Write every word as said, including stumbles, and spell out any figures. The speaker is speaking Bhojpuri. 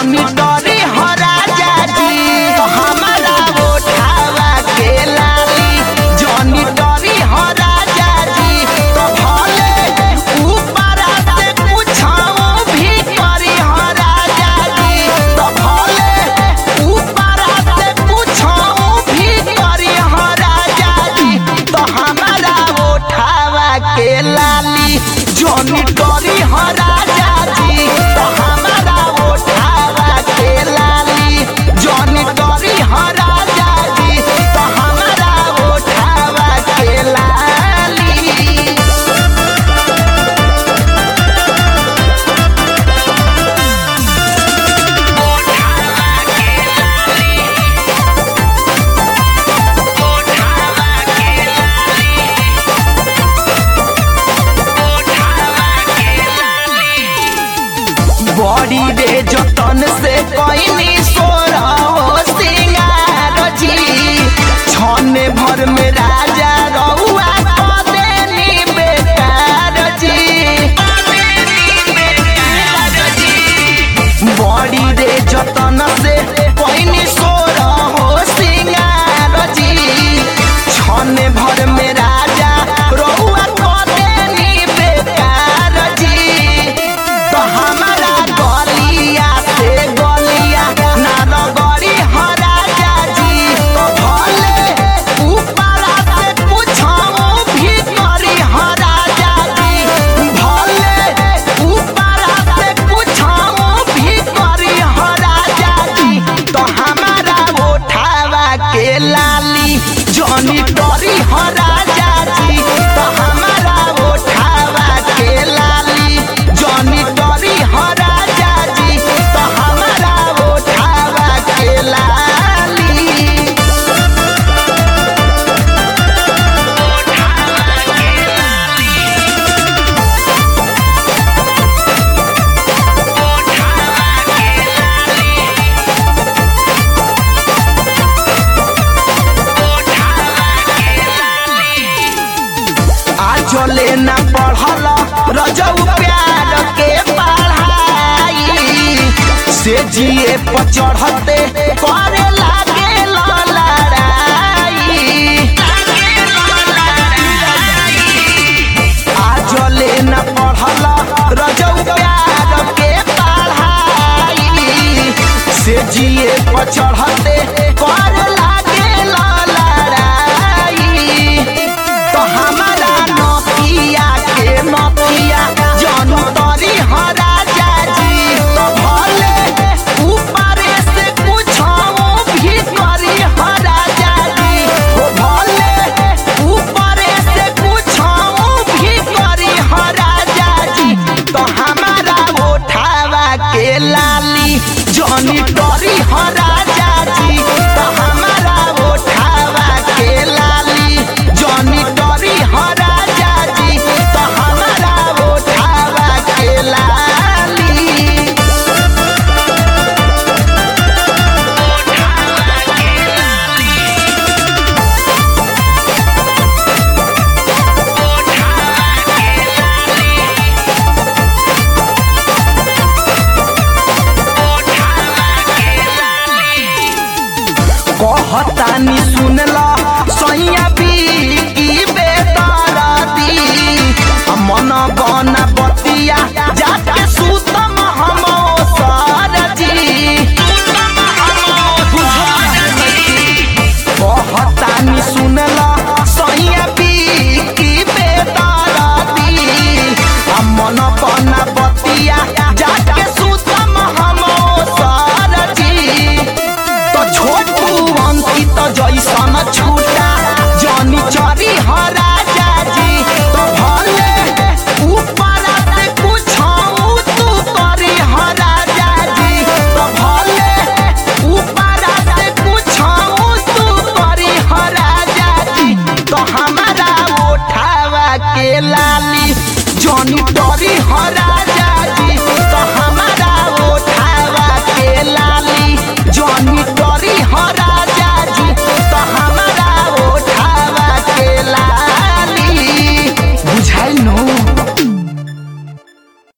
जॉनी डरी हो राजा जी तो हमारा उठावा के लाली जॉनी डरी हो राजा जी तो भले ऊपर से कुछो भी करी हो राजा जी तो भले ऊपर से कुछो भी करी हो राजा जी तो हमारा उठावा के लाली जॉनी डरी हो राजा जी तो हमारा उठावा के लाली जॉनी डरी हो राजा जी तो हमारा उठावा के लाली। बड़ी रे जतन से कईनी सोरा सिंगार जी छने भर में राजा रउआ क देनी बेकार जी बड़ी रे जतन से कईनी सोरा सिंगार जी छने भर में राजा रउआ क देनी बेकार जी तो हमारा गलिया से गलिया ना रगड़ी हो राजा जी तो भले ऊपर से कुछो भी करी हो राजा जी भले ऊपर से कुछो भी करी हो राजा जी तो हमारा उठावा के लाली जॉनी डरी हो राजा जी तो हमारा उठावा के लाली जॉनी डरी हो राजा जी तो हमारा उठावा के लाली। आज लेना पढ़ल रजऊ प्यार के पढ़ाई से जिए पर चढ़ते करे लागे लड़ाई आज लेना पढ़ल रजऊ प्यार के पढ़ाई से जिए पर चढ़ते करे लागे लड़ाई तो हमारा नौकिया के नौकिया जॉनी डरी हो राजा जी तो भले ऊपर से कुछो भी करी हो राजा जी हो भले ऊपर से कुछो भी करी हो राजा जी तो हमारा उठावा के लाली जॉनी डरी हो राजा जी तो हमारा उठावा के लाली जॉनी डरी हो राजा जी तो हमारा उठावा के लाली। कहतानी सुनला सैया की बेदरदी मन बना बतिया जाके सुतम हम सरजी कहतानी सुनला सैया की बेदरदी मन बना बतिया जाके सुतम हम सरजी तो छोटू अंकित जैसन छूटा जॉनी चरी हो राजा जी तो भले ऊपर से कुछो तू करी हो राजा जी तो भले ऊपर से कुछो तू करी हो राजा जी तो हमारा उठावा के लाली जॉनी डरी हो राजा